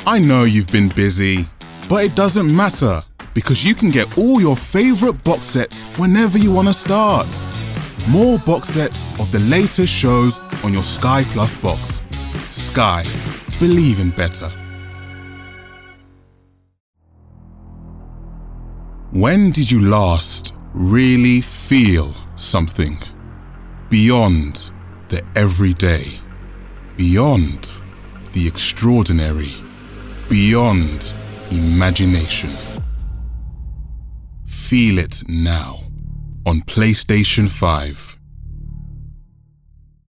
I know you've been busy, but it doesn't matter because you can get all your favorite box sets whenever you want to start. More box sets of the latest shows on your Sky Plus box. Sky, believe in better. When did you last really feel something? Beyond the everyday, beyond the extraordinary, beyond imagination. Feel it now on PlayStation 5.